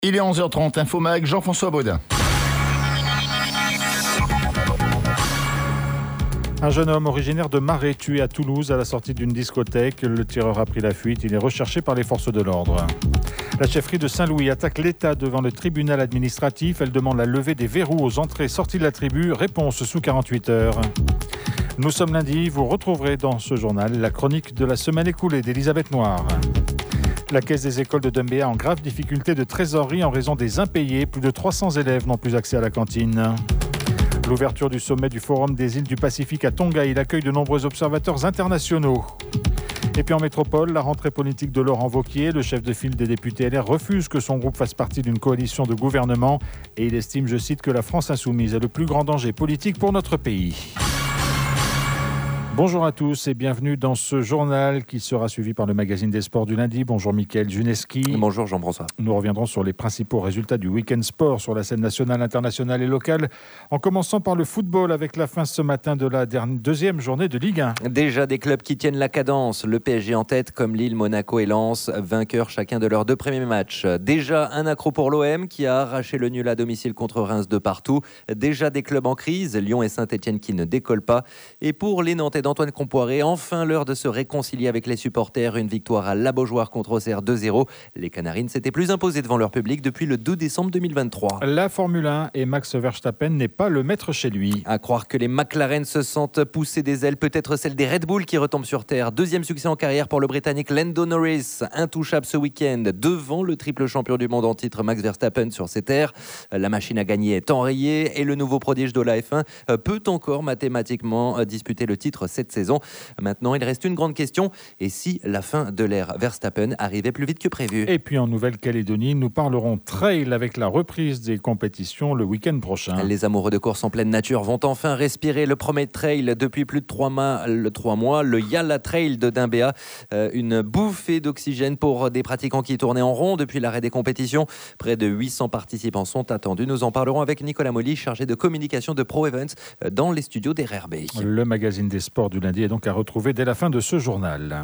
Il est 11h30, Infomag, Jean-François Baudin. Un jeune homme originaire de Marais tué à Toulouse à la sortie d'une discothèque. Le tireur a pris la fuite. Il est recherché par les forces de l'ordre. La chefferie de Saint-Louis attaque l'État devant le tribunal administratif. Elle demande la levée des verrous aux entrées sorties de la tribu. Réponse sous 48 heures. Nous sommes lundi. Vous retrouverez dans ce journal la chronique de la semaine écoulée d'Elisabeth Noire. La caisse des écoles de Dumbéa en grave difficulté de trésorerie en raison des impayés. Plus de 300 élèves n'ont plus accès à la cantine. L'ouverture du sommet du Forum des îles du Pacifique à Tonga, il accueille de nombreux observateurs internationaux. Et puis en métropole, la rentrée politique de Laurent Wauquiez, le chef de file des députés LR, refuse que son groupe fasse partie d'une coalition de gouvernement et il estime, je cite, que la France insoumise est le plus grand danger politique pour notre pays. Bonjour à tous et bienvenue dans ce journal qui sera suivi par le magazine des sports du lundi. Bonjour Mickaël Juneski. Bonjour Jean-François. Nous reviendrons sur les principaux résultats du week-end sport sur la scène nationale, internationale et locale, en commençant par le football avec la fin ce matin de la deuxième journée de Ligue 1. Déjà des clubs qui tiennent la cadence, le PSG en tête comme Lille, Monaco et Lens, vainqueurs chacun de leurs deux premiers matchs. Déjà un accro pour l'OM qui a arraché le nul à domicile contre Reims de partout. Déjà des clubs en crise, Lyon et Saint-Etienne qui ne décollent pas. Et pour les Nantais d'Antoine Compoiré, enfin l'heure de se réconcilier avec les supporters. Une victoire à La Beaujoire contre Auxerre 2-0. Les Canaries ne s'étaient plus imposés devant leur public depuis le 2 décembre 2023. La Formule 1 et Max Verstappen n'est pas le maître chez lui. À croire que les McLaren se sentent pousser des ailes, peut-être celle des Red Bull qui retombe sur terre. Deuxième succès en carrière pour le Britannique Lando Norris, intouchable ce week-end devant le triple champion du monde en titre Max Verstappen sur ses terres. La machine à gagner est enrayée et le nouveau prodige de la F1 peut encore mathématiquement disputer le titre cette saison. Maintenant, il reste une grande question. Et si la fin de l'ère Verstappen arrivait plus vite que prévu ? Et puis en Nouvelle-Calédonie, nous parlerons trail avec la reprise des compétitions le week-end prochain. Les amoureux de course en pleine nature vont enfin respirer le premier trail depuis plus de 3 mois, le Yala Trail de Dumbéa. Une bouffée d'oxygène pour des pratiquants qui tournaient en rond depuis l'arrêt des compétitions. Près de 800 participants sont attendus. Nous en parlerons avec Nicolas Molly, chargé de communication de Pro Events dans les studios des RRB. Le magazine des sports du lundi est donc à retrouver dès la fin de ce journal.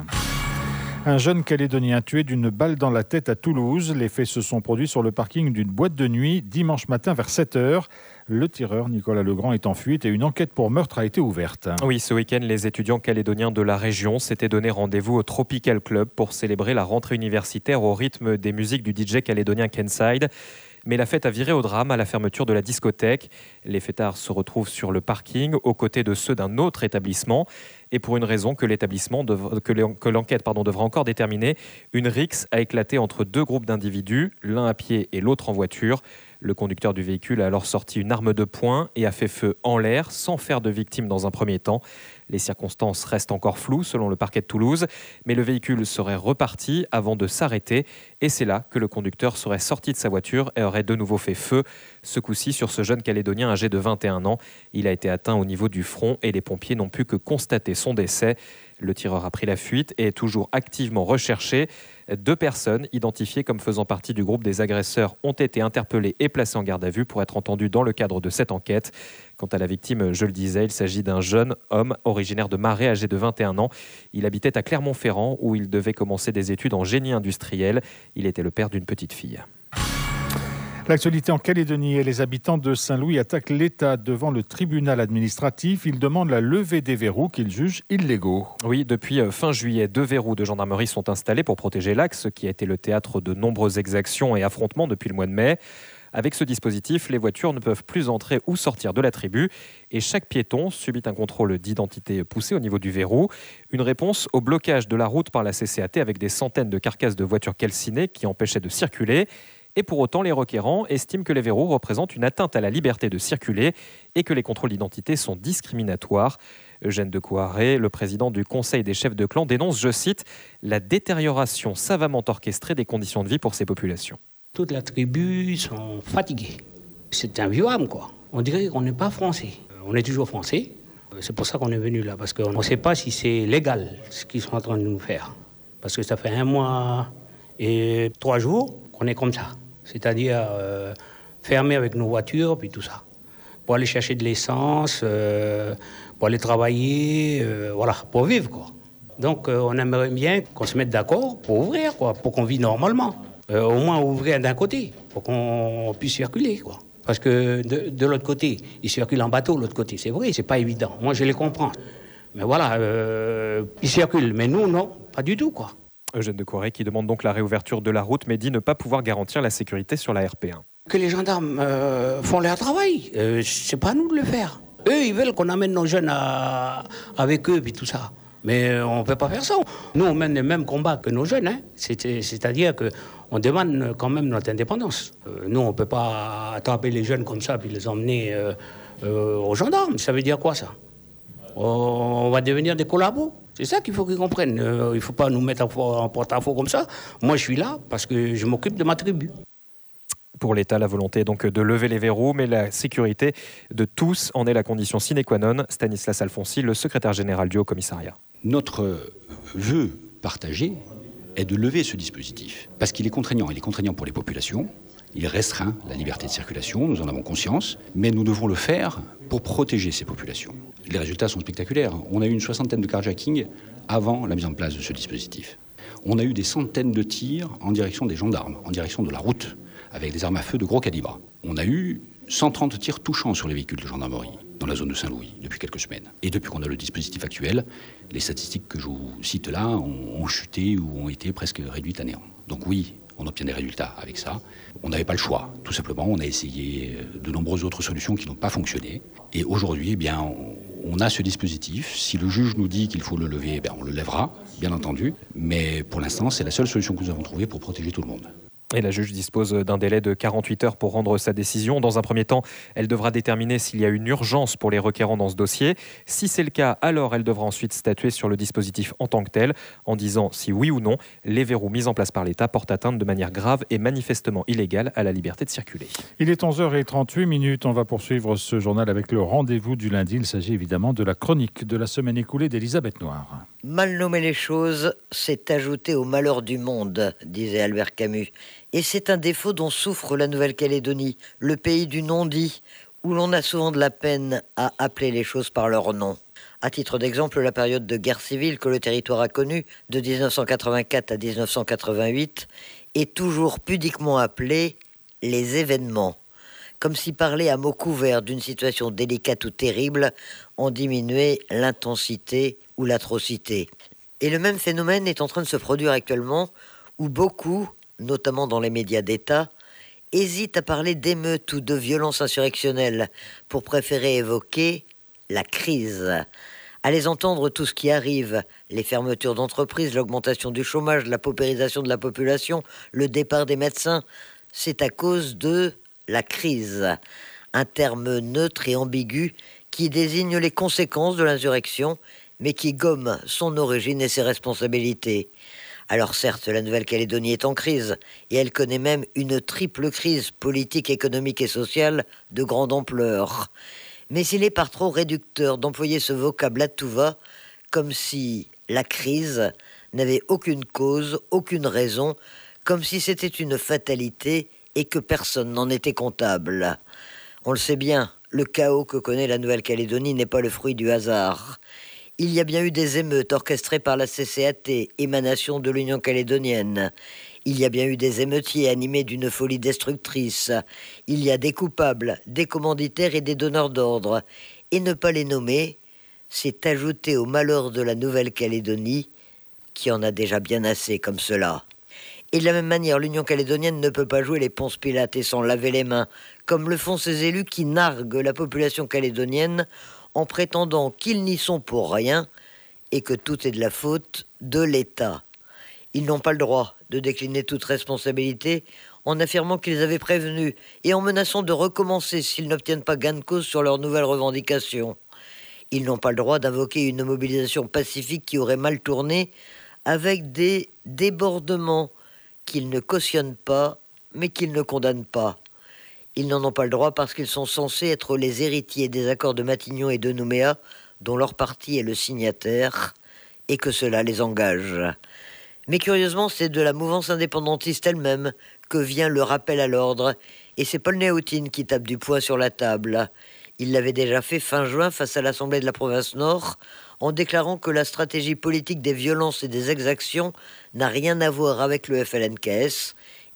Un jeune Calédonien tué d'une balle dans la tête à Toulouse. Les faits se sont produits sur le parking d'une boîte de nuit dimanche matin vers 7h. Le tireur, Nicolas Legrand, est en fuite et une enquête pour meurtre a été ouverte. Oui, ce week-end, les étudiants calédoniens de la région s'étaient donné rendez-vous au Tropical Club pour célébrer la rentrée universitaire au rythme des musiques du DJ calédonien Kenside. Mais la fête a viré au drame à la fermeture de la discothèque. Les fêtards se retrouvent sur le parking aux côtés de ceux d'un autre établissement. Et pour une raison que l'enquête devra encore déterminer, une rixe a éclaté entre deux groupes d'individus, l'un à pied et l'autre en voiture. Le conducteur du véhicule a alors sorti une arme de poing et a fait feu en l'air sans faire de victime dans un premier temps. Les circonstances restent encore floues selon le parquet de Toulouse, mais le véhicule serait reparti avant de s'arrêter et c'est là que le conducteur serait sorti de sa voiture et aurait de nouveau fait feu, ce coup-ci sur ce jeune Calédonien âgé de 21 ans. Il a été atteint au niveau du front et les pompiers n'ont pu que constater son décès. Le tireur a pris la fuite et est toujours activement recherché. 2 personnes identifiées comme faisant partie du groupe des agresseurs ont été interpellées et placées en garde à vue pour être entendues dans le cadre de cette enquête. Quant à la victime, je le disais, il s'agit d'un jeune homme originaire de Marais, âgé de 21 ans. Il habitait à Clermont-Ferrand où il devait commencer des études en génie industriel. Il était le père d'une petite fille. L'actualité en Calédonie et les habitants de Saint-Louis attaquent l'État devant le tribunal administratif. Ils demandent la levée des verrous qu'ils jugent illégaux. Oui, depuis fin juillet, 2 verrous de gendarmerie sont installés pour protéger l'axe qui a été le théâtre de nombreuses exactions et affrontements depuis le mois de mai. Avec ce dispositif, les voitures ne peuvent plus entrer ou sortir de la tribu et chaque piéton subit un contrôle d'identité poussé au niveau du verrou. Une réponse au blocage de la route par la CCAT avec des centaines de carcasses de voitures calcinées qui empêchaient de circuler. Et pour autant, les requérants estiment que les verrous représentent une atteinte à la liberté de circuler et que les contrôles d'identité sont discriminatoires. Eugène de Couaré, le président du Conseil des chefs de clan, dénonce, je cite, « la détérioration savamment orchestrée des conditions de vie pour ces populations ». Toute la tribu sont fatigués. C'est invivable, quoi. On dirait qu'on n'est pas français. On est toujours français. C'est pour ça qu'on est venu là, parce qu'on ne sait pas si c'est légal ce qu'ils sont en train de nous faire. Parce que ça fait 1 mois et 3 jours qu'on est comme ça. C'est-à-dire fermés avec nos voitures, puis tout ça. Pour aller chercher de l'essence, pour aller travailler, voilà, pour vivre, quoi. Donc on aimerait bien qu'on se mette d'accord pour ouvrir, quoi, pour qu'on vive normalement. Au moins ouvrir d'un côté, pour qu'on puisse circuler, quoi. Parce que de l'autre côté, ils circulent en bateau, l'autre côté, c'est vrai, c'est pas évident. Moi, je les comprends. Mais voilà, ils circulent, mais nous, non, pas du tout, quoi. Eugène de Coiré qui demande donc la réouverture de la route, mais dit ne pas pouvoir garantir la sécurité sur la RP1. Que les gendarmes font leur travail, c'est pas à nous de le faire. Eux, ils veulent qu'on amène nos jeunes avec eux, puis tout ça. Mais on ne peut pas faire ça. Nous, on mène les mêmes combats que nos jeunes. Hein. C'est-à-dire qu'on demande quand même notre indépendance. Nous, on ne peut pas attraper les jeunes comme ça puis les emmener aux gendarmes. Ça veut dire quoi, ça? On va devenir des collabos. C'est ça qu'il faut qu'ils comprennent. Il ne faut pas nous mettre en porte-à-faux comme ça. Moi, je suis là parce que je m'occupe de ma tribu. Pour l'État, la volonté est donc de lever les verrous, mais la sécurité de tous en est la condition sine qua non. Stanislas Alfonsi, le secrétaire général du Haut-Commissariat. Notre vœu partagé est de lever ce dispositif, parce qu'il est contraignant. Il est contraignant pour les populations, il restreint la liberté de circulation, nous en avons conscience, mais nous devons le faire pour protéger ces populations. Les résultats sont spectaculaires. On a eu une 60aine de carjacking avant la mise en place de ce dispositif. On a eu des centaines de tirs en direction des gendarmes, en direction de la route, avec des armes à feu de gros calibre. On a eu 130 tirs touchants sur les véhicules de gendarmerie dans la zone de Saint-Louis depuis quelques semaines. Et depuis qu'on a le dispositif actuel, les statistiques que je vous cite là ont chuté ou ont été presque réduites à néant. Donc oui, on obtient des résultats avec ça. On n'avait pas le choix, tout simplement. On a essayé de nombreuses autres solutions qui n'ont pas fonctionné. Et aujourd'hui, eh bien, on a ce dispositif. Si le juge nous dit qu'il faut le lever, eh bien, on le lèvera, bien entendu. Mais pour l'instant, c'est la seule solution que nous avons trouvée pour protéger tout le monde. Et la juge dispose d'un délai de 48 heures pour rendre sa décision. Dans un premier temps, elle devra déterminer s'il y a une urgence pour les requérants dans ce dossier. Si c'est le cas, alors elle devra ensuite statuer sur le dispositif en tant que tel, en disant si oui ou non, les verrous mis en place par l'État portent atteinte de manière grave et manifestement illégale à la liberté de circuler. Il est 11h38. On va poursuivre ce journal avec le rendez-vous du lundi. Il s'agit évidemment de la chronique de la semaine écoulée d'Elisabeth Noir. Mal nommer les choses, c'est ajouter au malheur du monde, disait Albert Camus. Et c'est un défaut dont souffre la Nouvelle-Calédonie, le pays du non-dit, où l'on a souvent de la peine à appeler les choses par leur nom. À titre d'exemple, la période de guerre civile que le territoire a connue, de 1984 à 1988, est toujours pudiquement appelée les événements. Comme si parler à mots couverts d'une situation délicate ou terrible en diminuait l'intensité ou l'atrocité. Et le même phénomène est en train de se produire actuellement, où beaucoup, notamment dans les médias d'État, hésitent à parler d'émeutes ou de violences insurrectionnelles pour préférer évoquer la crise. À les entendre, tout ce qui arrive, les fermetures d'entreprises, l'augmentation du chômage, la paupérisation de la population, le départ des médecins, c'est à cause de la crise, un terme neutre et ambigu qui désigne les conséquences de l'insurrection, mais qui gomme son origine et ses responsabilités. Alors certes, la Nouvelle-Calédonie est en crise, et elle connaît même une triple crise politique, économique et sociale de grande ampleur. Mais il est par trop réducteur d'employer ce vocable à tout va, comme si la crise n'avait aucune cause, aucune raison, comme si c'était une fatalité et que personne n'en était comptable. On le sait bien, le chaos que connaît la Nouvelle-Calédonie n'est pas le fruit du hasard. Il y a bien eu des émeutes orchestrées par la CCAT, émanation de l'Union calédonienne. Il y a bien eu des émeutiers animés d'une folie destructrice. Il y a des coupables, des commanditaires et des donneurs d'ordre. Et ne pas les nommer, c'est ajouter au malheur de la Nouvelle-Calédonie, qui en a déjà bien assez comme cela. Et de la même manière, l'Union calédonienne ne peut pas jouer les Ponce Pilate et s'en laver les mains, comme le font ces élus qui narguent la population calédonienne en prétendant qu'ils n'y sont pour rien et que tout est de la faute de l'État. Ils n'ont pas le droit de décliner toute responsabilité en affirmant qu'ils avaient prévenu et en menaçant de recommencer s'ils n'obtiennent pas gain de cause sur leurs nouvelles revendications. Ils n'ont pas le droit d'invoquer une mobilisation pacifique qui aurait mal tourné avec des débordements qu'ils ne cautionnent pas, mais qu'ils ne condamnent pas. Ils n'en ont pas le droit parce qu'ils sont censés être les héritiers des accords de Matignon et de Nouméa, dont leur parti est le signataire, et que cela les engage. Mais curieusement, c'est de la mouvance indépendantiste elle-même que vient le rappel à l'ordre, et c'est Paul Néautine qui tape du poing sur la table. Il l'avait déjà fait fin juin face à l'Assemblée de la province Nord, en déclarant que la stratégie politique des violences et des exactions n'a rien à voir avec le FLNKS,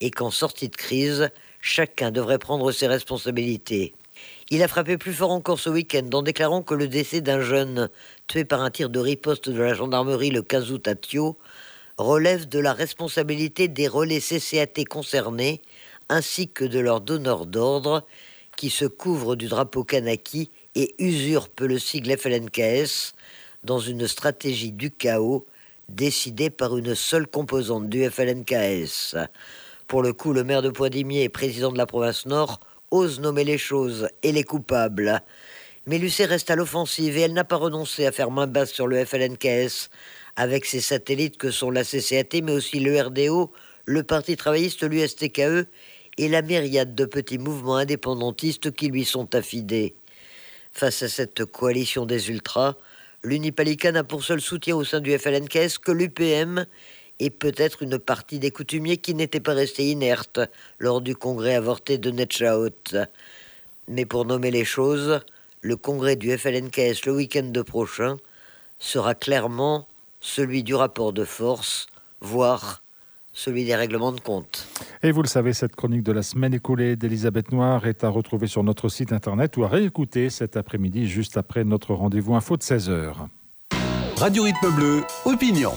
et qu'en sortie de crise, chacun devrait prendre ses responsabilités. Il a frappé plus fort encore ce week-end en déclarant que le décès d'un jeune tué par un tir de riposte de la gendarmerie le 15 août à Thio relève de la responsabilité des relais CCAT concernés ainsi que de leurs donneurs d'ordre qui se couvrent du drapeau kanaki et usurpent le sigle FLNKS dans une stratégie du chaos décidée par une seule composante du FLNKS. Pour le coup, le maire de Poix-d'Imier et président de la province Nord ose nommer les choses et les coupables. Mais l'UC reste à l'offensive et elle n'a pas renoncé à faire main basse sur le FLNKS avec ses satellites que sont la CCAT mais aussi le RDO, le Parti travailliste, l'USTKE et la myriade de petits mouvements indépendantistes qui lui sont affidés. Face à cette coalition des ultras, l'Unipalican n'a pour seul soutien au sein du FLNKS que l'UPM et peut-être une partie des coutumiers qui n'étaient pas restés inertes lors du congrès avorté de Netchaout. Mais pour nommer les choses, le congrès du FLNKS le week-end prochain sera clairement celui du rapport de force, voire celui des règlements de compte. Et vous le savez, cette chronique de la semaine écoulée d'Elisabeth Noir est à retrouver sur notre site internet ou à réécouter cet après-midi juste après notre rendez-vous info de 16h. Radio Rythme Bleu, opinion.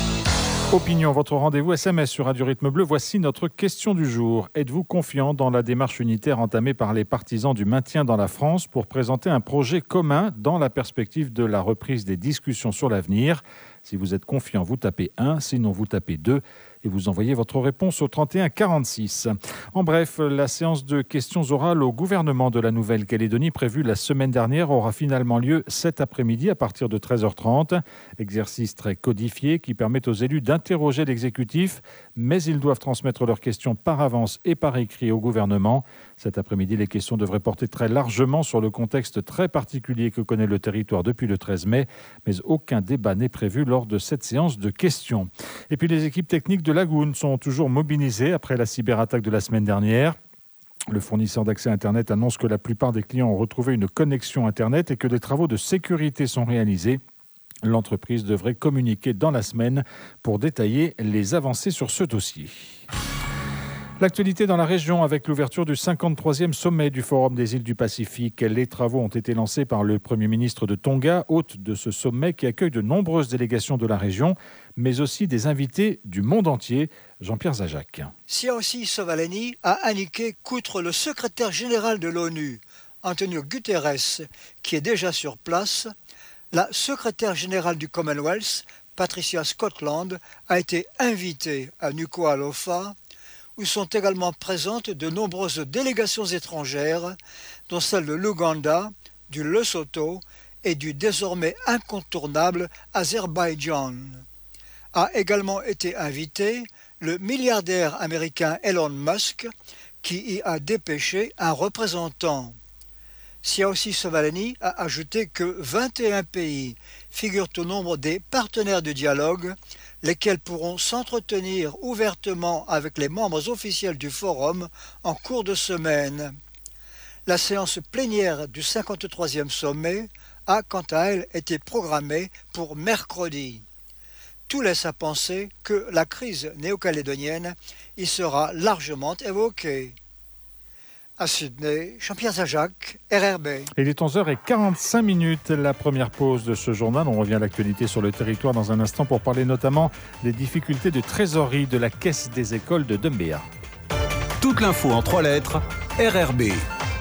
Opinion, votre rendez-vous SMS sur Radio Rythme Bleu. Voici notre question du jour. Êtes-vous confiant dans la démarche unitaire entamée par les partisans du maintien dans la France pour présenter un projet commun dans la perspective de la reprise des discussions sur l'avenir ? Si vous êtes confiant, vous tapez 1, sinon vous tapez 2 et vous envoyez votre réponse au 31 46. En bref, la séance de questions orales au gouvernement de la Nouvelle-Calédonie prévue la semaine dernière aura finalement lieu cet après-midi à partir de 13h30. Exercice très codifié qui permet aux élus d'interroger l'exécutif, mais ils doivent transmettre leurs questions par avance et par écrit au gouvernement. Cet après-midi, les questions devraient porter très largement sur le contexte très particulier que connaît le territoire depuis le 13 mai, mais aucun débat n'est prévu lors de cette séance de questions. Et puis les équipes techniques de Lagoon sont toujours mobilisées après la cyberattaque de la semaine dernière. Le fournisseur d'accès Internet annonce que la plupart des clients ont retrouvé une connexion Internet et que des travaux de sécurité sont réalisés. L'entreprise devrait communiquer dans la semaine pour détailler les avancées sur ce dossier. L'actualité dans la région avec l'ouverture du 53e sommet du Forum des îles du Pacifique. Les travaux ont été lancés par le Premier ministre de Tonga, hôte de ce sommet qui accueille de nombreuses délégations de la région, mais aussi des invités du monde entier. Jean-Pierre Zajac. Siaosi Sovaleni a indiqué qu'outre le secrétaire général de l'ONU, Antonio Guterres, qui est déjà sur place, la secrétaire générale du Commonwealth, Patricia Scotland, a été invitée à Nuku'alofa, où sont également présentes de nombreuses délégations étrangères, dont celle de l'Ouganda, du Lesotho et du désormais incontournable Azerbaïdjan. A également été invité le milliardaire américain Elon Musk, qui y a dépêché un représentant. Siaosi Sovaleni a ajouté que 21 pays figurent au nombre des partenaires de dialogue, lesquels pourront s'entretenir ouvertement avec les membres officiels du forum en cours de semaine. La séance plénière du 53e sommet a, quant à elle, été programmée pour mercredi. Tout laisse à penser que la crise néo-calédonienne y sera largement évoquée. À Sydney, Jean-Pierre Zajac, RRB. Il est 11h45, la première pause de ce journal. On revient à l'actualité sur le territoire dans un instant pour parler notamment des difficultés de trésorerie de la Caisse des écoles de Doumbéa. Toute l'info en 3 lettres, RRB.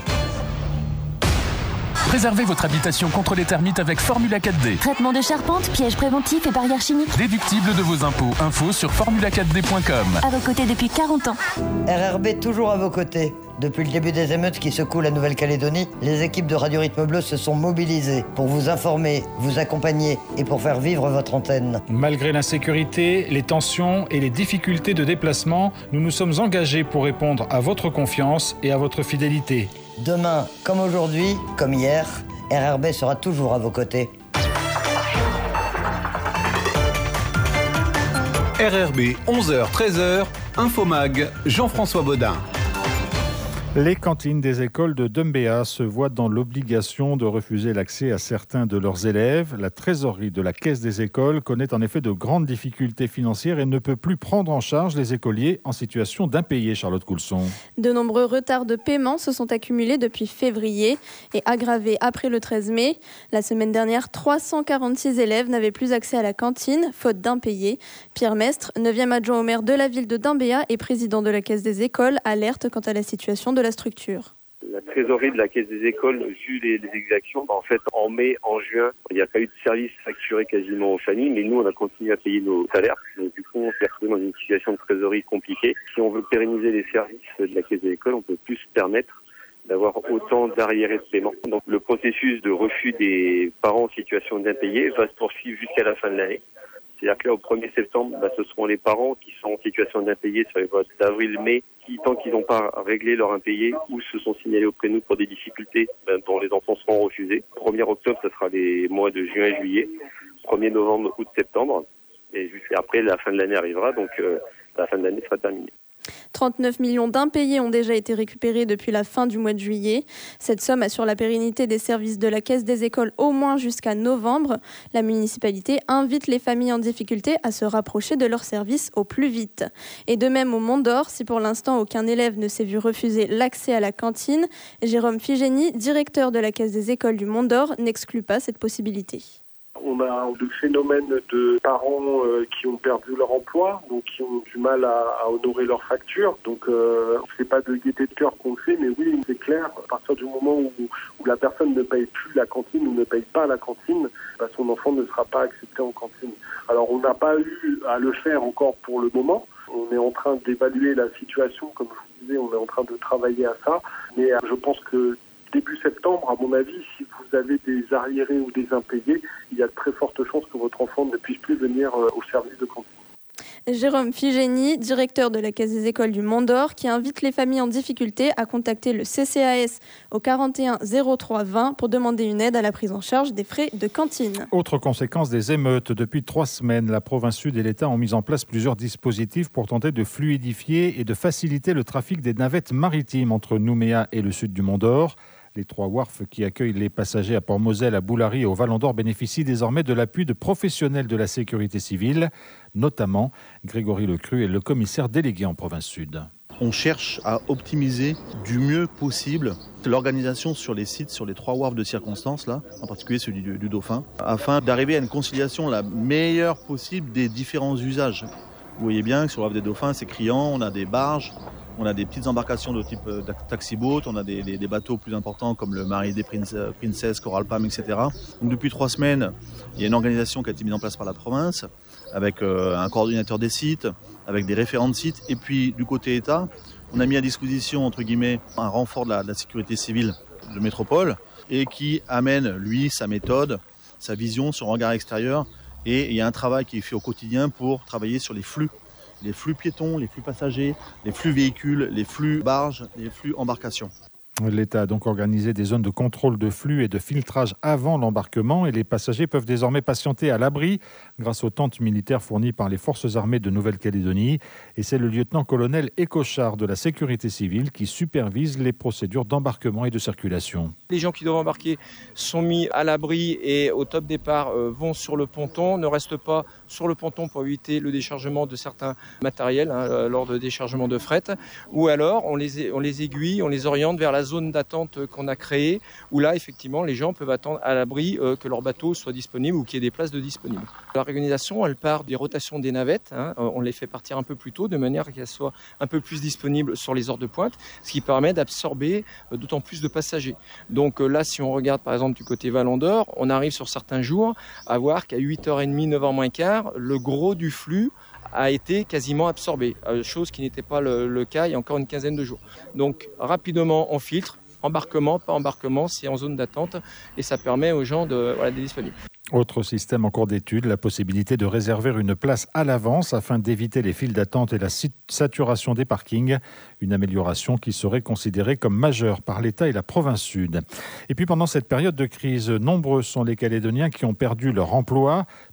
Préservez votre habitation contre les termites avec Formula 4D. Traitement de charpente, pièges préventifs et barrières chimiques. Déductible de vos impôts. Info sur formula4d.com. À vos côtés depuis 40 ans. RRB toujours à vos côtés. Depuis le début des émeutes qui secouent la Nouvelle-Calédonie, les équipes de Radio Rythme Bleu se sont mobilisées pour vous informer, vous accompagner et pour faire vivre votre antenne. Malgré l'insécurité, les tensions et les difficultés de déplacement, nous nous sommes engagés pour répondre à votre confiance et à votre fidélité. Demain, comme aujourd'hui, comme hier, RRB sera toujours à vos côtés. RRB, 11h-13h, Infomag, Jean-François Baudin. Les cantines des écoles de Doumbéa se voient dans l'obligation de refuser l'accès à certains de leurs élèves. La trésorerie de la caisse des écoles connaît en effet de grandes difficultés financières et ne peut plus prendre en charge les écoliers en situation d'impayés. Charlotte Coulson. De nombreux retards de paiement se sont accumulés depuis février et aggravés après le 13 mai. La semaine dernière, 346 élèves n'avaient plus accès à la cantine, faute d'impayés. Pierre Mestre, 9e adjoint au maire de la ville de Doumbéa et président de la caisse des écoles, alerte quant à la situation de la structure. La trésorerie de la caisse des écoles, vu les exactions, en fait, en mai, en juin, il n'y a pas eu de service facturé quasiment aux familles, mais nous, on a continué à payer nos salaires. Donc, du coup, on s'est retrouvé dans une situation de trésorerie compliquée. Si on veut pérenniser les services de la caisse des écoles, on peut plus se permettre d'avoir autant d'arriérés de paiement. Donc, le processus de refus des parents en situation d'impayés va se poursuivre jusqu'à la fin de l'année. C'est-à-dire que là, au 1er septembre, ce seront les parents qui sont en situation d'impayés sur les mois d'avril-mai, qui, tant qu'ils n'ont pas réglé leur impayé ou se sont signalés auprès de nous pour des difficultés dont les enfants seront refusés. 1er octobre, ce sera les mois de juin et juillet. 1er novembre, août, septembre. Et jusqu'à après, la fin de l'année arrivera, donc la fin de l'année sera terminée. 39 millions d'impayés ont déjà été récupérés depuis la fin du mois de juillet. Cette somme assure la pérennité des services de la caisse des écoles au moins jusqu'à novembre. La municipalité invite les familles en difficulté à se rapprocher de leurs services au plus vite. Et de même au Mont d'Or, si pour l'instant aucun élève ne s'est vu refuser l'accès à la cantine, Jérôme Figény, directeur de la caisse des écoles du Mont d'Or, n'exclut pas cette possibilité. On a le phénomène de parents qui ont perdu leur emploi, donc qui ont du mal à honorer leurs factures. Donc c'est pas de gaieté de cœur qu'on le fait, mais oui, c'est clair, à partir du moment où la personne ne paye plus la cantine ou ne paye pas la cantine, son enfant ne sera pas accepté en cantine. Alors on n'a pas eu à le faire encore pour le moment. On est en train d'évaluer la situation, comme je vous disais, on est en train de travailler à ça, mais je pense que début septembre, à mon avis, si vous avez des arriérés ou des impayés, il y a de très fortes chances que votre enfant ne puisse plus venir au service de cantine. Jérôme Figény, directeur de la Caisse des écoles du Mont d'Or, qui invite les familles en difficulté à contacter le CCAS au 41 03 20 pour demander une aide à la prise en charge des frais de cantine. Autre conséquence des émeutes. Depuis 3 semaines, la province sud et l'État ont mis en place plusieurs dispositifs pour tenter de fluidifier et de faciliter le trafic des navettes maritimes entre Nouméa et le sud du Mont d'Or. Les 3 wharfs qui accueillent les passagers à Port-Moselle, à Boulary et au Vallon d'Or bénéficient désormais de l'appui de professionnels de la sécurité civile, notamment Grégory Lecru est le commissaire délégué en province sud. On cherche à optimiser du mieux possible l'organisation sur les sites, sur les 3 wharfs de circonstance, là, en particulier celui du Dauphin, afin d'arriver à une conciliation la meilleure possible des différents usages. Vous voyez bien que sur le wharf des Dauphins, c'est criant, on a des barges, on a des petites embarcations de type taxi-boat, on a des bateaux plus importants comme le Mary des Princess, Coral Palm, etc. Donc depuis 3 semaines, il y a une organisation qui a été mise en place par la province, avec un coordinateur des sites, avec des référents de sites. Et puis du côté État, on a mis à disposition, entre guillemets, un renfort de la sécurité civile de métropole et qui amène, lui, sa méthode, sa vision, son regard extérieur. Et il y a un travail qui est fait au quotidien pour travailler sur les flux piétons, les flux passagers, les flux véhicules, les flux barges, les flux embarcations. L'État a donc organisé des zones de contrôle de flux et de filtrage avant l'embarquement et les passagers peuvent désormais patienter à l'abri grâce aux tentes militaires fournies par les forces armées de Nouvelle-Calédonie. Et c'est le lieutenant-colonel Écochard de la sécurité civile qui supervise les procédures d'embarquement et de circulation. Les gens qui doivent embarquer sont mis à l'abri et au top départ vont sur le ponton, ne restent pas sur le ponton pour éviter le déchargement de certains matériels lors de déchargement de fret. Ou alors on les aiguille, on les oriente vers la zone d'attente qu'on a créée, où là, effectivement, les gens peuvent attendre à l'abri que leur bateau soit disponible ou qu'il y ait des places de disponibles. L'organisation, elle part des rotations des navettes. On les fait partir un peu plus tôt, de manière qu'elles soient un peu plus disponibles sur les heures de pointe, ce qui permet d'absorber d'autant plus de passagers. Donc là, si on regarde, par exemple, du côté Vallon d'Or, on arrive sur certains jours à voir qu'à 8h30, 9h moins quart, le gros du flux a été quasiment absorbé, chose qui n'était pas le cas il y a encore une quinzaine de jours. Donc rapidement on filtre, embarquement, pas embarquement, c'est en zone d'attente et ça permet aux gens d'être disponibles. Autre système en cours d'étude, la possibilité de réserver une place à l'avance afin d'éviter les files d'attente et la saturation des parkings. Une amélioration qui serait considérée comme majeure par l'État et la province sud. Et puis pendant cette période de crise, nombreux sont les Calédoniens qui ont perdu leur emploi.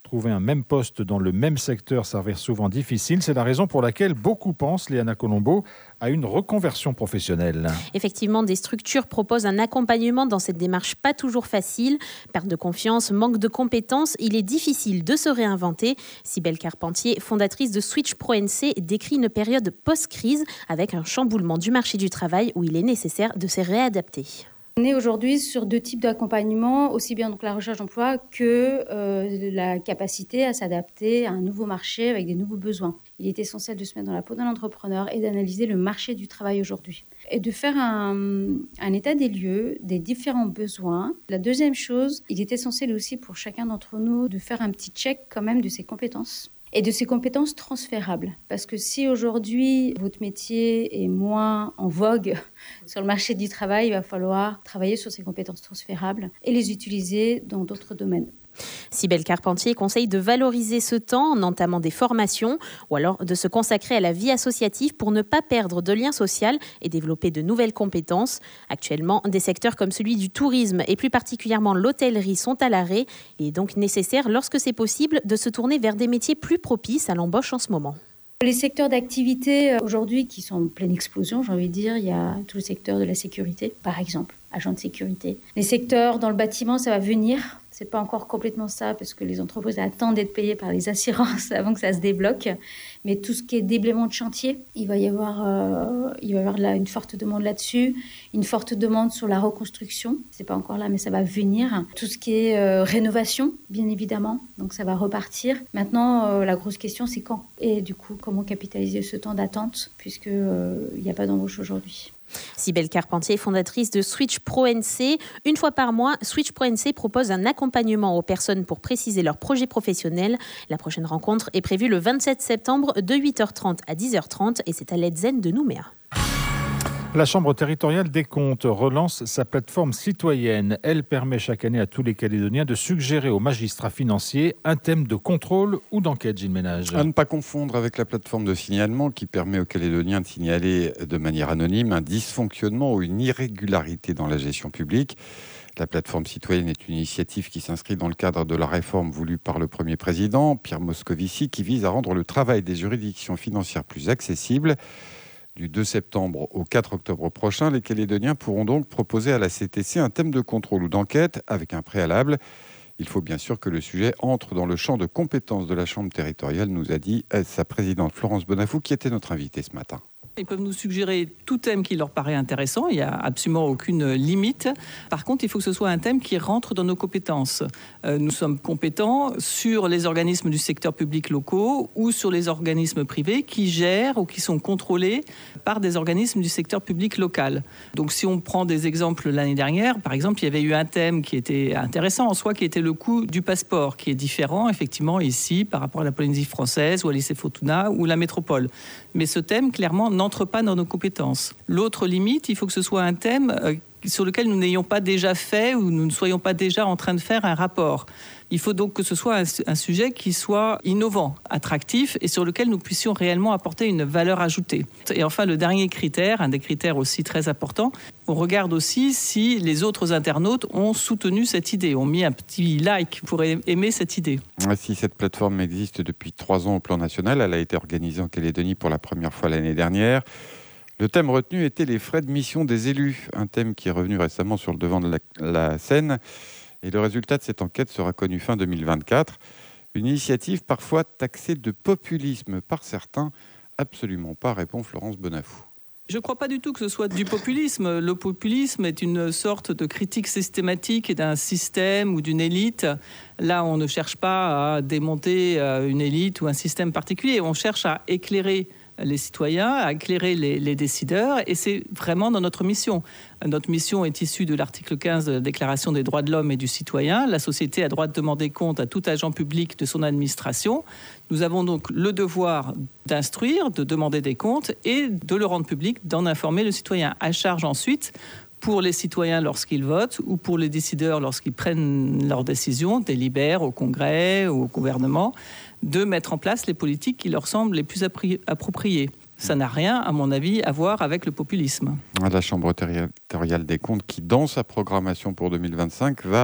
Trouver un même poste dans le même secteur s'avère souvent difficile. C'est la raison pour laquelle beaucoup pensent, Léana Colombo, à une reconversion professionnelle. Effectivement, des structures proposent un accompagnement dans cette démarche pas toujours facile. Perte de confiance, manque de compétences, il est difficile de se réinventer. Cybèle Carpentier, fondatrice de Switch Pro NC, décrit une période post-crise avec un chamboulement du marché du travail où il est nécessaire de se réadapter. On est aujourd'hui sur deux types d'accompagnement, aussi bien donc la recherche d'emploi que la capacité à s'adapter à un nouveau marché avec des nouveaux besoins. Il est essentiel de se mettre dans la peau d'un entrepreneur et d'analyser le marché du travail aujourd'hui et de faire un état des lieux, des différents besoins. La deuxième chose, il est essentiel aussi pour chacun d'entre nous de faire un petit check quand même de ses compétences. Et de ces compétences transférables. Parce que si aujourd'hui, votre métier est moins en vogue sur le marché du travail, il va falloir travailler sur ces compétences transférables et les utiliser dans d'autres domaines. Cybèle Carpentier conseille de valoriser ce temps en entamant des formations ou alors de se consacrer à la vie associative pour ne pas perdre de lien social et développer de nouvelles compétences. Actuellement, des secteurs comme celui du tourisme et plus particulièrement l'hôtellerie sont à l'arrêt. Il est donc nécessaire, lorsque c'est possible, de se tourner vers des métiers plus propices à l'embauche en ce moment. Les secteurs d'activité aujourd'hui qui sont en pleine explosion, j'ai envie de dire, il y a tout le secteur de la sécurité, par exemple, agent de sécurité. Les secteurs dans le bâtiment, ça va venir. C'est pas encore complètement ça parce que les entreprises attendent d'être payées par les assurances avant que ça se débloque. Mais tout ce qui est déblaiement de chantier, il va y avoir là une forte demande là-dessus, une forte demande sur la reconstruction. C'est pas encore là, mais ça va venir. Tout ce qui est rénovation, bien évidemment. Donc ça va repartir. Maintenant, la grosse question, c'est quand ? Et du coup, comment capitaliser ce temps d'attente puisque il n'y a pas d'embauche aujourd'hui. Cybèle Carpentier, fondatrice de Switch Pro NC. Une fois par mois, Switch Pro NC propose un accompagnement aux personnes pour préciser leur projet professionnel. La prochaine rencontre est prévue le 27 septembre de 8h30 à 10h30 et c'est à l'Edzen de Nouméa. La Chambre territoriale des comptes relance sa plateforme citoyenne. Elle permet chaque année à tous les Calédoniens de suggérer aux magistrats financiers un thème de contrôle ou d'enquête, Gilles Ménage. À ne pas confondre avec la plateforme de signalement qui permet aux Calédoniens de signaler de manière anonyme un dysfonctionnement ou une irrégularité dans la gestion publique. La plateforme citoyenne est une initiative qui s'inscrit dans le cadre de la réforme voulue par le premier président, Pierre Moscovici, qui vise à rendre le travail des juridictions financières plus accessible. Du 2 septembre au 4 octobre prochain, les Calédoniens pourront donc proposer à la CTC un thème de contrôle ou d'enquête avec un préalable. Il faut bien sûr que le sujet entre dans le champ de compétences de la Chambre territoriale, nous a dit sa présidente Florence Bonafou, qui était notre invitée ce matin. Ils peuvent nous suggérer tout thème qui leur paraît intéressant, il n'y a absolument aucune limite. Par contre, il faut que ce soit un thème qui rentre dans nos compétences. Nous sommes compétents sur les organismes du secteur public locaux ou sur les organismes privés qui gèrent ou qui sont contrôlés par des organismes du secteur public local. Donc si on prend des exemples l'année dernière, par exemple, il y avait eu un thème qui était intéressant en soi, qui était le coût du passeport, qui est différent effectivement ici par rapport à la Polynésie française ou à l'Issé-Futuna ou la métropole. Mais ce thème, clairement, n'entre pas dans nos compétences. L'autre limite, il faut que ce soit un thème sur lequel nous n'ayons pas déjà fait ou nous ne soyons pas déjà en train de faire un rapport. Il faut donc que ce soit un sujet qui soit innovant, attractif et sur lequel nous puissions réellement apporter une valeur ajoutée. Et enfin, le dernier critère, un des critères aussi très importants, on regarde aussi si les autres internautes ont soutenu cette idée, ont mis un petit like pour aimer cette idée. Si cette plateforme existe depuis 3 ans au plan national, elle a été organisée en Calédonie pour la première fois l'année dernière. Le thème retenu était les frais de mission des élus, un thème qui est revenu récemment sur le devant de la scène. Et le résultat de cette enquête sera connu fin 2024. Une initiative parfois taxée de populisme par certains. Absolument pas, répond Florence Bonafou. Je ne crois pas du tout que ce soit du populisme. Le populisme est une sorte de critique systématique d'un système ou d'une élite. Là, on ne cherche pas à démonter une élite ou un système particulier. On cherche à éclairer les citoyens, à éclairer les décideurs, et c'est vraiment dans notre mission. Notre mission est issue de l'article 15 de la Déclaration des droits de l'homme et du citoyen. La société a droit de demander compte à tout agent public de son administration. Nous avons donc le devoir d'instruire, de demander des comptes et de le rendre public, d'en informer le citoyen. À charge ensuite, pour les citoyens lorsqu'ils votent ou pour les décideurs lorsqu'ils prennent leurs décisions, délibèrent au Congrès ou au gouvernement, de mettre en place les politiques qui leur semblent les plus appropriées. Ça n'a rien, à mon avis, à voir avec le populisme. La Chambre territoriale des comptes qui, dans sa programmation pour 2025, va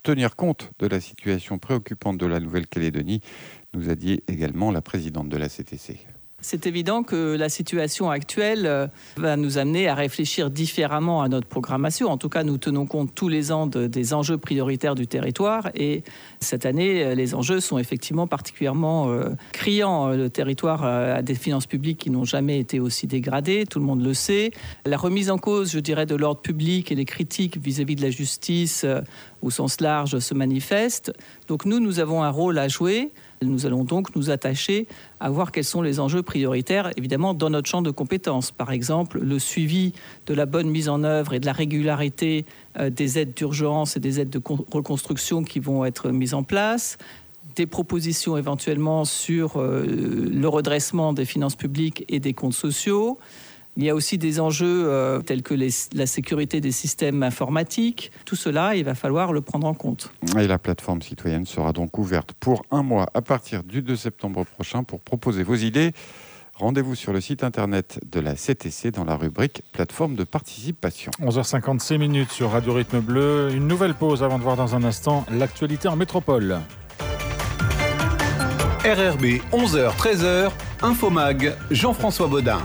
tenir compte de la situation préoccupante de la Nouvelle-Calédonie, nous a dit également la présidente de la CTC. C'est évident que la situation actuelle va nous amener à réfléchir différemment à notre programmation. En tout cas, nous tenons compte tous les ans des enjeux prioritaires du territoire. Et cette année, les enjeux sont effectivement particulièrement criants. Le territoire a des finances publiques qui n'ont jamais été aussi dégradées, tout le monde le sait. La remise en cause, je dirais, de l'ordre public et les critiques vis-à-vis de la justice au sens large se manifestent. Donc nous avons un rôle à jouer. Nous allons donc nous attacher à voir quels sont les enjeux prioritaires, évidemment, dans notre champ de compétences. Par exemple, le suivi de la bonne mise en œuvre et de la régularité des aides d'urgence et des aides de reconstruction qui vont être mises en place, des propositions éventuellement sur le redressement des finances publiques et des comptes sociaux. Il y a aussi des enjeux tels que la sécurité des systèmes informatiques. Tout cela, il va falloir le prendre en compte. Et la plateforme citoyenne sera donc ouverte pour un mois à partir du 2 septembre prochain pour proposer vos idées. Rendez-vous sur le site internet de la CTC dans la rubrique plateforme de participation. 11h56 sur Radio Rythme Bleu. Une nouvelle pause avant de voir dans un instant l'actualité en métropole. RRB 11h-13h, Infomag, Jean-François Baudin.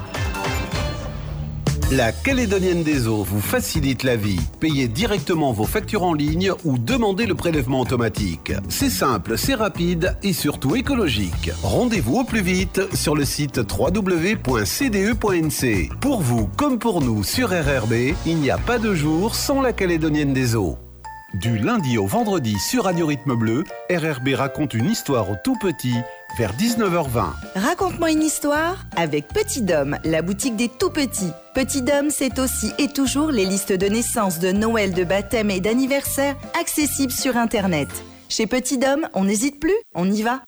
La Calédonienne des Eaux vous facilite la vie. Payez directement vos factures en ligne ou demandez le prélèvement automatique. C'est simple, c'est rapide et surtout écologique. Rendez-vous au plus vite sur le site www.cde.nc. Pour vous comme pour nous sur RRB, il n'y a pas de jour sans la Calédonienne des Eaux. Du lundi au vendredi sur Radio Rythme Bleu, RRB raconte une histoire aux tout petits vers 19h20. Raconte-moi une histoire avec Petit Dôme, la boutique des tout petits. Petit Dôme, c'est aussi et toujours les listes de naissance, de Noël, de baptême et d'anniversaire accessibles sur Internet. Chez Petit Dôme, on n'hésite plus, on y va.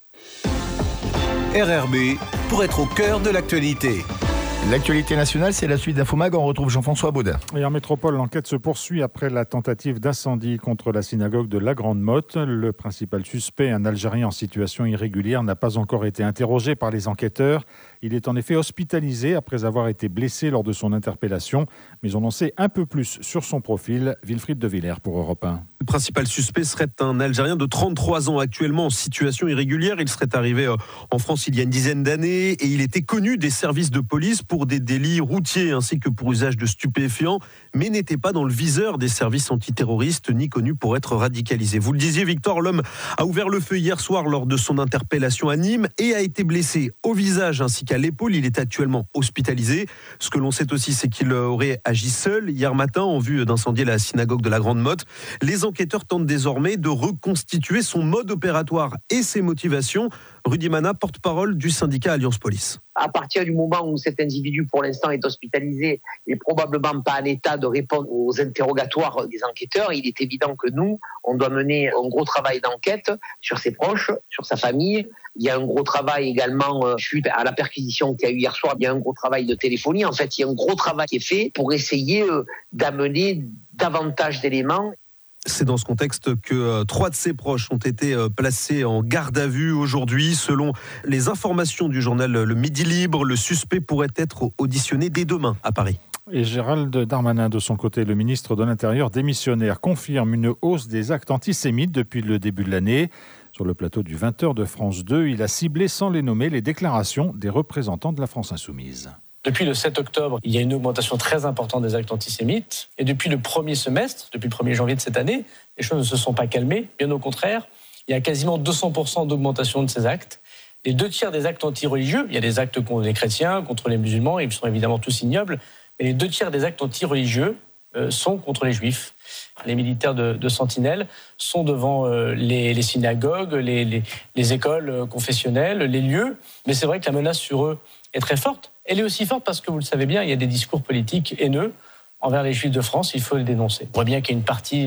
RRB, pour être au cœur de l'actualité. L'actualité nationale, c'est la suite d'Infomag. On retrouve Jean-François Baudin. Et en métropole, l'enquête se poursuit après la tentative d'incendie contre la synagogue de la Grande Motte. Le principal suspect, un Algérien en situation irrégulière, n'a pas encore été interrogé par les enquêteurs. Il est en effet hospitalisé après avoir été blessé lors de son interpellation. Mais on en sait un peu plus sur son profil. Wilfried de Villers pour Europe 1. Le principal suspect serait un Algérien de 33 ans, actuellement en situation irrégulière. Il serait arrivé en France il y a une dizaine d'années et il était connu des services de police pour des délits routiers ainsi que pour usage de stupéfiants, mais n'était pas dans le viseur des services antiterroristes ni connu pour être radicalisé. Vous le disiez, Victor, l'homme a ouvert le feu hier soir lors de son interpellation à Nîmes et a été blessé au visage ainsi qu'à l'épaule. Il est actuellement hospitalisé. Ce que l'on sait aussi, c'est qu'il aurait agi seul hier matin en vue d'incendier la synagogue de la Grande Motte. Les enquêteurs tentent désormais de reconstituer son mode opératoire et ses motivations. Rudy Mana, porte-parole du syndicat Alliance Police. À partir du moment où cet individu, pour l'instant, est hospitalisé et probablement pas en état de répondre aux interrogatoires des enquêteurs, il est évident que nous, on doit mener un gros travail d'enquête sur ses proches, sur sa famille. Il y a un gros travail également suite à la perquisition qu'il y a eu hier soir. Il y a un gros travail de téléphonie. En fait, il y a un gros travail qui est fait pour essayer d'amener davantage d'éléments. C'est dans ce contexte que 3 de ses proches ont été placés en garde à vue aujourd'hui. Selon les informations du journal Le Midi Libre, le suspect pourrait être auditionné dès demain à Paris. Et Gérald Darmanin, de son côté, le ministre de l'Intérieur démissionnaire, confirme une hausse des actes antisémites depuis le début de l'année. Sur le plateau du 20h de France 2, il a ciblé, sans les nommer, les déclarations des représentants de la France Insoumise. Depuis le 7 octobre, il y a une augmentation très importante des actes antisémites. Et depuis le premier semestre, depuis le 1er janvier de cette année, les choses ne se sont pas calmées. Bien au contraire, il y a quasiment 200% d'augmentation de ces actes. Les 2 tiers des actes anti-religieux, il y a des actes contre les chrétiens, contre les musulmans, ils sont évidemment tous ignobles, mais les 2 tiers des actes anti-religieux sont contre les juifs. Les militaires de Sentinelle sont devant les synagogues, les écoles confessionnelles, les lieux. Mais c'est vrai que la menace sur eux est très forte. Elle est aussi forte parce que, vous le savez bien, il y a des discours politiques haineux envers les Juifs de France, il faut le dénoncer. On voit bien qu'il y a une partie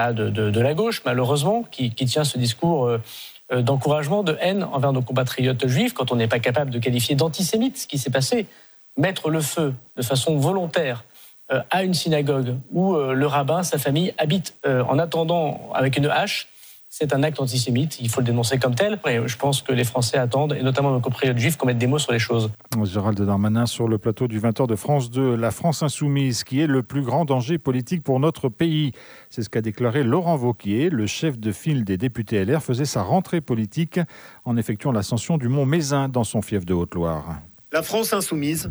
de la gauche, malheureusement, qui tient ce discours d'encouragement, de haine envers nos compatriotes juifs, quand on n'est pas capable de qualifier d'antisémite ce qui s'est passé. Mettre le feu de façon volontaire à une synagogue où le rabbin, sa famille, habitent en attendant avec une hache c'est un acte antisémite, il faut le dénoncer comme tel. Et je pense que les Français attendent, et notamment nos compatriotes juifs, qu'on mette des mots sur les choses. Gérald Darmanin sur le plateau du 20h de France 2, la France insoumise qui est le plus grand danger politique pour notre pays. C'est ce qu'a déclaré Laurent Wauquiez. Le chef de file des députés LR faisait sa rentrée politique en effectuant l'ascension du mont Mézin dans son fief de Haute-Loire. La France insoumise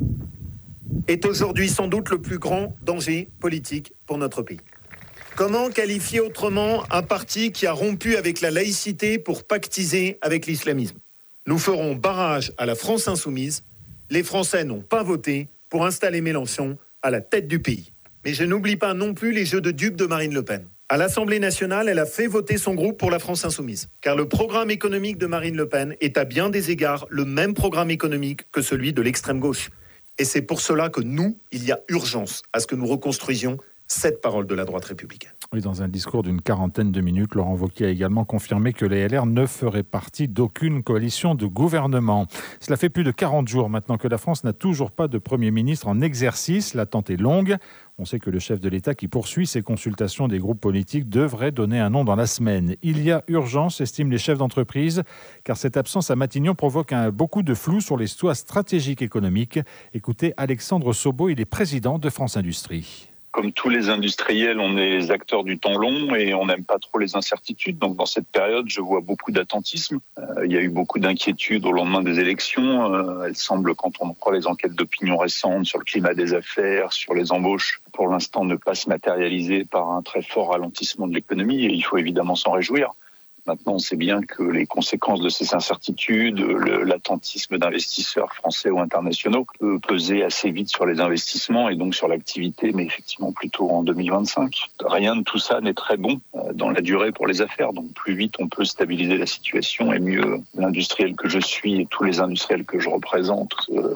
est aujourd'hui sans doute le plus grand danger politique pour notre pays. Comment qualifier autrement un parti qui a rompu avec la laïcité pour pactiser avec l'islamisme ? Nous ferons barrage à la France insoumise. Les Français n'ont pas voté pour installer Mélenchon à la tête du pays. Mais je n'oublie pas non plus les jeux de dupes de Marine Le Pen. À l'Assemblée nationale, elle a fait voter son groupe pour la France insoumise. Car le programme économique de Marine Le Pen est à bien des égards le même programme économique que celui de l'extrême gauche. Et c'est pour cela que nous, il y a urgence à ce que nous reconstruisions cette parole de la droite républicaine. Oui, dans un discours d'une quarantaine de minutes, Laurent Wauquiez a également confirmé que les LR ne feraient partie d'aucune coalition de gouvernement. Cela fait plus de 40 jours maintenant que la France n'a toujours pas de Premier ministre en exercice. L'attente est longue. On sait que le chef de l'État qui poursuit ses consultations des groupes politiques devrait donner un nom dans la semaine. Il y a urgence, estiment les chefs d'entreprise, car cette absence à Matignon provoque beaucoup de flou sur les choix stratégiques économiques. Écoutez Alexandre Sobo, il est président de France Industrie. Comme tous les industriels, on est les acteurs du temps long et on n'aime pas trop les incertitudes. Donc dans cette période, je vois beaucoup d'attentisme. Il y a eu beaucoup d'inquiétudes au lendemain des élections. Elle semble, quand on croit les enquêtes d'opinion récentes sur le climat des affaires, sur les embauches, pour l'instant ne pas se matérialiser par un très fort ralentissement de l'économie. Et il faut évidemment s'en réjouir. Maintenant, on sait bien que les conséquences de ces incertitudes, l'attentisme d'investisseurs français ou internationaux peut peser assez vite sur les investissements et donc sur l'activité, mais effectivement plutôt en 2025. Rien de tout ça n'est très bon dans la durée pour les affaires. Donc plus vite on peut stabiliser la situation et mieux l'industriel que je suis et tous les industriels que je représente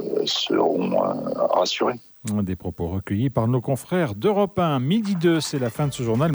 seront rassurés. Des propos recueillis par nos confrères d'Europe 1. Midi 2, c'est la fin de ce journal.